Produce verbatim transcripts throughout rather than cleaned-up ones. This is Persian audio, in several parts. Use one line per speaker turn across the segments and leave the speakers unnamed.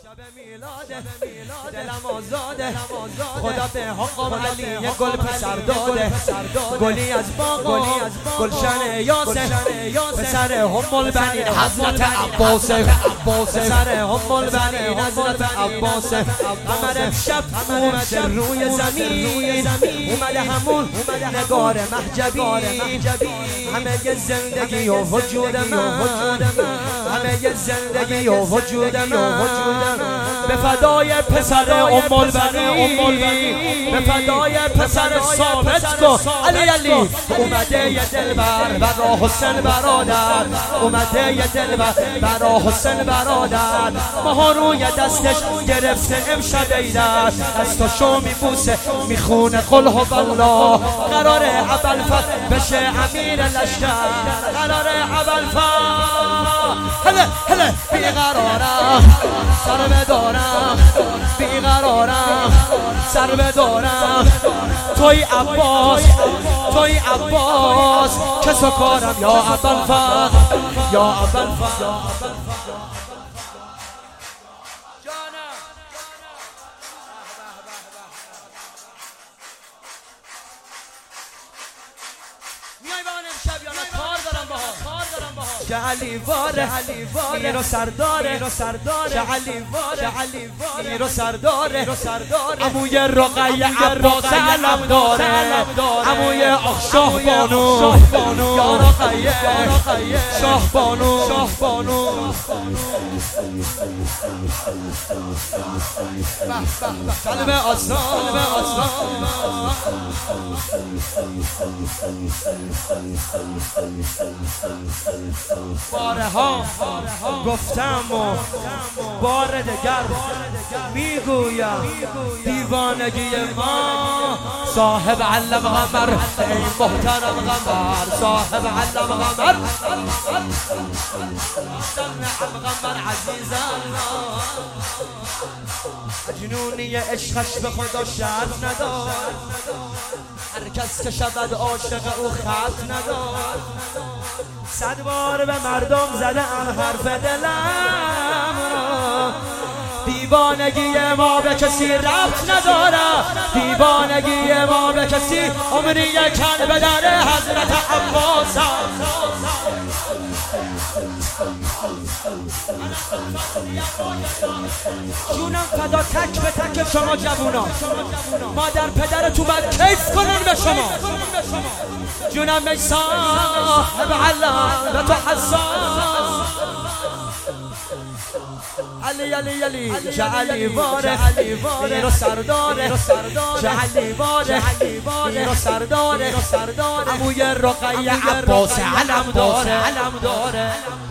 شب میلاده دلم آزاده خدا به حق علی یه گل پسر داده گلی از باغ گلشن یاسه پسر هم البنین حضرت عباس پسر هم البنین حضرت عباس قمر امشب اومده روی زمین اومده همون نگار محجبی همه زندگی و وجود من همه زندگی و وجود من به فدای پسر ام البنین به فدای پسر ثابت کو علی علی اومده یه دلبر برا حسین برادر اومده یه دلبر برا حسین برادر ماها روی دستش گرفته امشب ایدر دستاشو میبوسه میخونه قل هو الله قراره ابوالفضل بشه امیر لشکر قراره ابوالفضل هله هله بیقرارم سر بدارم بیقرارم سر بدارم توی عباس توی عباس کسو کارم یا ابوالفضل یا ابوالفضل میای با من امشب یا نه کار دارم باها کار دارم باها که علی واره میر و سرداره که علی واره میر و سرداره عموی رقیه عباس علم داره عموی آخ شاه بانو یا رقیه شاه بانو قلب آسان بارها گفتم و بار دگر میگویم دیوانگی ما صاحب علم قمر ای محترم قمر صاحب علم قمر قمر عزیزم جنونی عشقش به خدا شرط ندار هر کس که شود عاشق او خط ندار صد بار به مردم زده ام حرف دلم دیوانگی ما به کسی ربط نداره دیوانگی ما به کسی عمری یکن به در حضرت عباس جونم فدا تک به تک شما جوونا مادر پدرتون باید کیف کنن به شما جونم ای صاحب علم به تو حساس علی علی علی چه علی واره میر و سرداره چه علی واره میر و سرداره عموی رقیه عباس علم داره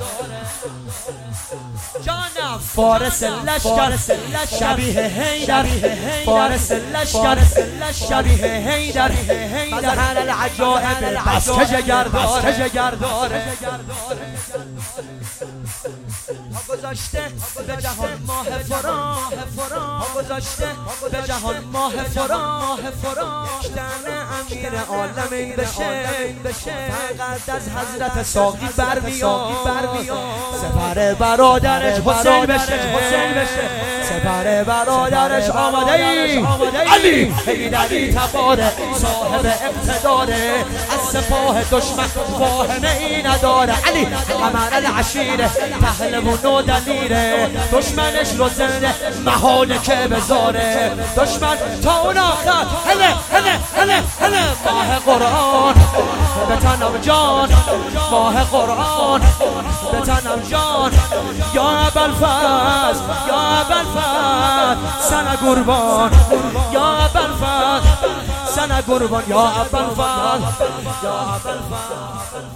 جانم فارس لشکر شبیه حیدر فارس لشکر شبیه حیدر مظهر العجائب بس که جگر داره ها گذاشته به جهان ماه فران ها گذاشته به جهان ماه فران کشتن امیر عالمین بشه فقط از حضرت ساقی برمیاد سپر برادرش حسین بشه سپر برادرش آماده ای علی حیدری تباره صاحب اقتداره از سپاه دشمن واهمه ای نداره علی قمر العشیره پهلوان و دلیره دشمنش رو زنده محاله که بذاره دشمن تا اون آخر هله هله هله هله ماه قرآن به تنم جان ماه قرآن به تنم جان یا ابوالفضل یا ابوالفضل سن قربان یا ابوالفضل سن قربان یا ابوالفضل یا ابوالفضل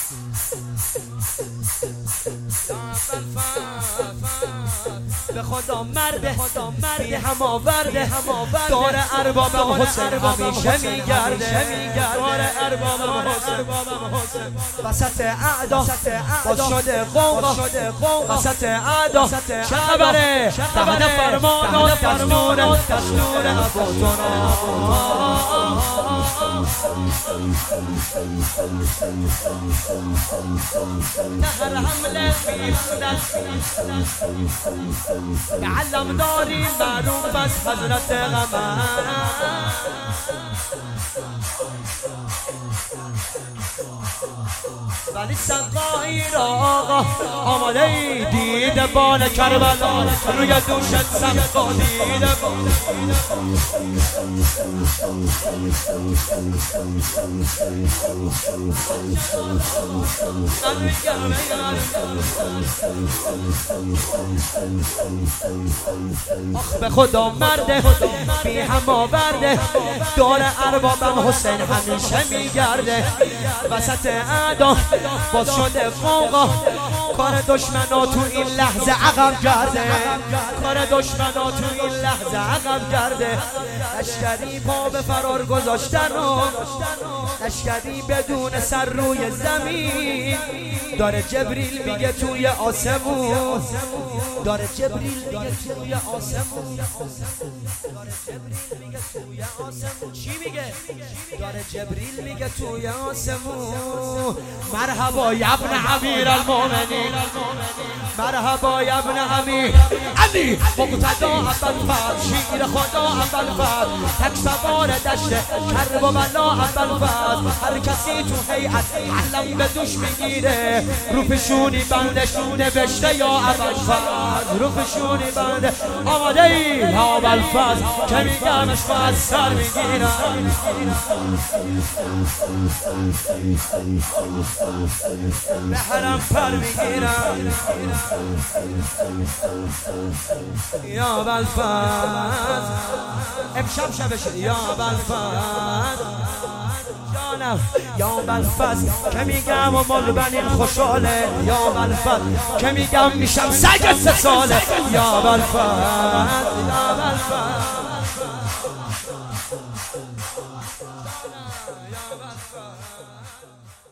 به خدا مرده بی هم آورده دار اربابم حسین همیشه میگرده دار اربابم حسین وسط اعدا باز شده قوقا وسط اعدا چه خبره تحت فرمان و دستور دستور عبادانا نهر حمله میمونن علم داری معروف از حضرت قمر ولی سقایی را آقا آماده ای دیده بان کربلا روی دوشت سقا دیده بان به خدا مرده بی هم آورده دار اربابم حسین همیشه میگرده وسط اعدا باز شده قوقا کار دشمنا تو این لحظه عقب کرده کار دشمنا تو این لحظه عقب کرده لشکری پا به فرار گذاشتن و لشکری بدون سر روی زمین داره جبریل میگه توی آسمون داره جبریل میگه توی آسمون داره جبریل میگه توی آسمون چی میگه؟ داره جبریل میگه توی آسمون مرحبا یا ابن امیر المؤمنین مرحبا یا ابن امیر علی مقتدا ابوالفضل شیر خدا ابوالفضل تک سوار دشت کرب و بلا ابوالفضل هر کسی تو هیئت علم به دوش میگیره رو پیشونی بندش نوشته یا ابوالفضل رو پیشونی بنده آماده ای یا ابوالفضل که میگمش با از سر میگیرم به حرم پر میگیرم یا ابوالفضل امشب شبشه یا ابوالفضل جانم یا ابوالفضل که میگم و مال بنین خوشحاله یا ابوالفضل که میگم میشم سگ سه ساله یا ابوالفضل یا ابوالفضل یا ابوالفضل